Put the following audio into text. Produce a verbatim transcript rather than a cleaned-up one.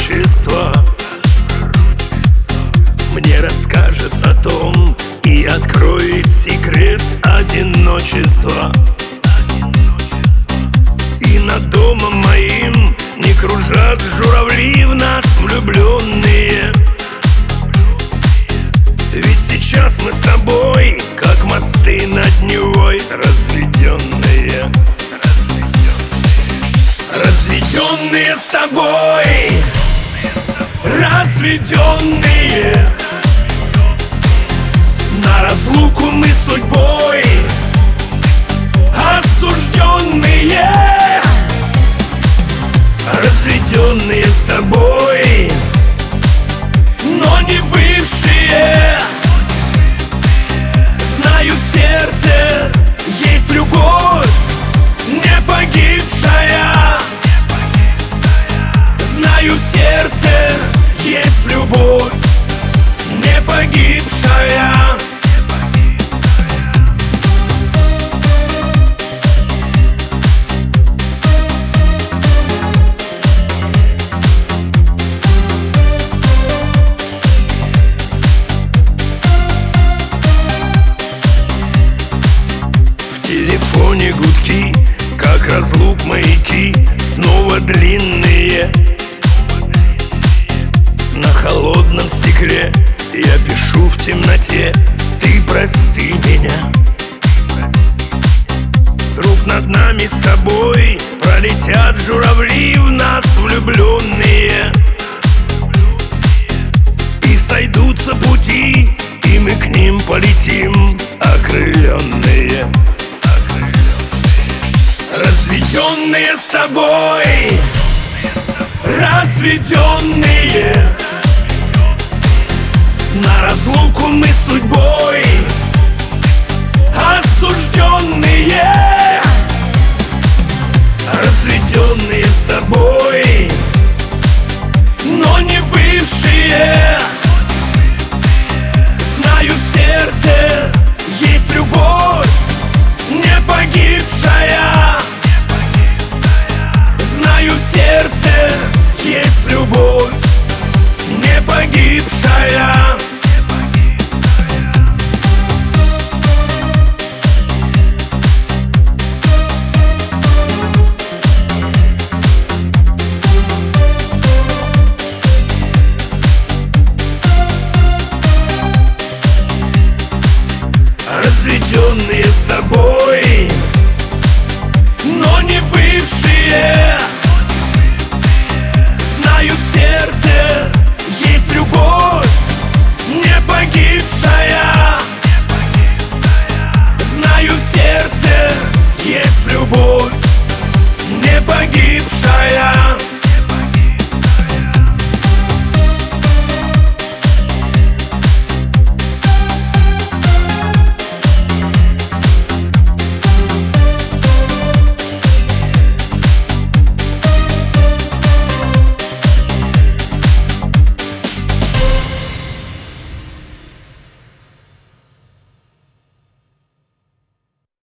одиночества мне расскажет о том и откроет секрет одиночества. И над домом моим не кружат журавли в нас влюбленные. Ведь сейчас мы с тобой, как мосты над Невой, разведенные. Разведенные с тобой, разведенные. На разлуку мы судьбой осужденные. Разведенные с тобой, но не бывшие. Знаю, в сердце есть любовь, не погибшая. Знаю, в сердце есть любовь, не погибшая. В телефоне гудки, как разлук маяки, снова длинные. На холодном стекле я пишу в темноте: ты прости меня. Вдруг над нами с тобой пролетят журавли в нас влюбленные. И сойдутся пути, и мы к ним полетим, окрыленные. Разведенные с тобой, разведенные. На разлуку мы судьбой осужденные. Разведенные с тобой, но не бывшие. Знаю, в сердце есть любовь, не погибшая. Знаю, в сердце есть любовь, не погибшая. Разведенные с тобой, но не бывшие. Знаю, в сердце есть любовь, не погибшая. Знаю, в сердце есть любовь, не погибшая.